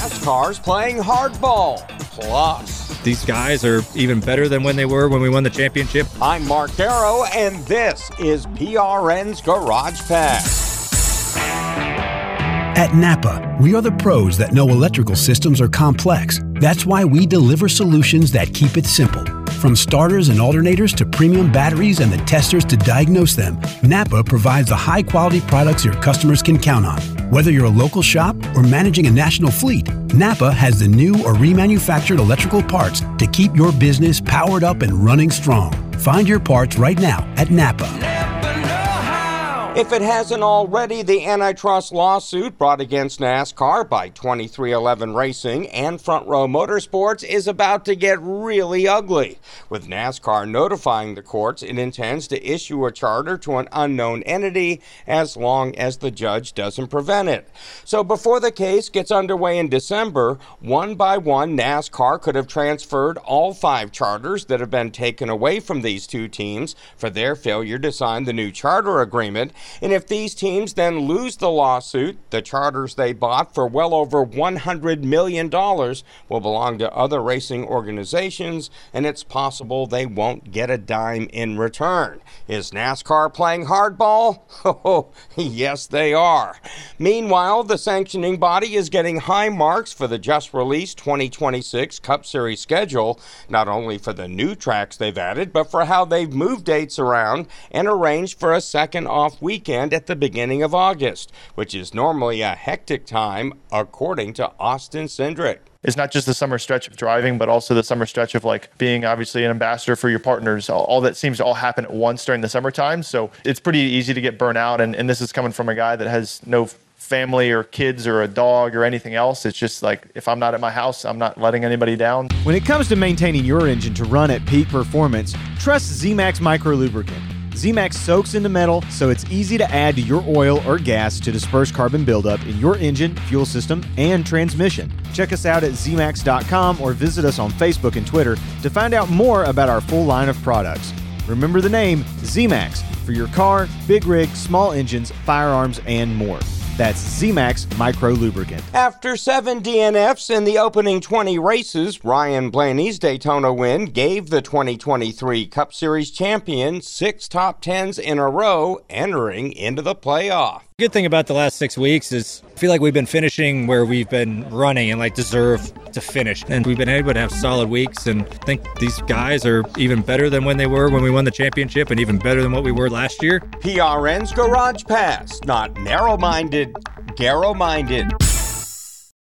NASCAR's playing hardball. Plus, these guys are even better than when they were when we won the championship. I'm Mark Darrow, and this is PRN's Garage Pass. At Napa, we are the pros that know electrical systems are complex. That's why we deliver solutions that keep it simple. From starters and alternators to premium batteries and the testers to diagnose them, Napa provides the high-quality products your customers can count on. Whether you're a local shop or managing a national fleet, Napa has the new or remanufactured electrical parts to keep your business powered up and running strong. Find your parts right now at Napa. If it hasn't already, the antitrust lawsuit brought against NASCAR by 23XI Racing and Front Row Motorsports is about to get really ugly. With NASCAR notifying the courts it intends to issue a charter to an unknown entity as long as the judge doesn't prevent it. So before the case gets underway in December, one by one, NASCAR could have transferred all 5 charters that have been taken away from these 2 teams for their failure to sign the new charter agreement. And if these teams then lose the lawsuit, the charters they bought for well over $100 million will belong to other racing organizations, and it's possible they won't get a dime in return. Is NASCAR playing hardball? Oh, yes, they are. Meanwhile, the sanctioning body is getting high marks for the just-released 2026 Cup Series schedule, not only for the new tracks they've added, but for how they've moved dates around and arranged for a second off weekend at the beginning of August, which is normally a hectic time, according to Austin Cindric. It's not just the summer stretch of driving, but also the summer stretch of like being obviously an ambassador for your partners. All that seems to all happen at once during the summertime. So it's pretty easy to get burnt out. And this is coming from a guy that has no family or kids or a dog or anything else. It's just like, if I'm not at my house, I'm not letting anybody down. When it comes to maintaining your engine to run at peak performance, trust Z-Max Micro Lubricant. Z-Max soaks into metal, so it's easy to add to your oil or gas to disperse carbon buildup in your engine, fuel system, and transmission. Check us out at zmax.com or visit us on Facebook and Twitter to find out more about our full line of products. Remember the name Z-Max for your car, big rig, small engines, firearms, and more. That's Z-Max Micro Lubricant. After 7 DNFs in the opening 20 races, Ryan Blaney's Daytona win gave the 2023 Cup Series champion 6 top 10s in a row, entering into the playoff. Good thing about the last 6 weeks is I feel like we've been finishing where we've been running and deserve to finish. And we've been able to have solid weeks, and I think these guys are even better than when they were when we won the championship and even better than what we were last year. PRN's Garage Pass, not narrow-minded, Garrow-minded.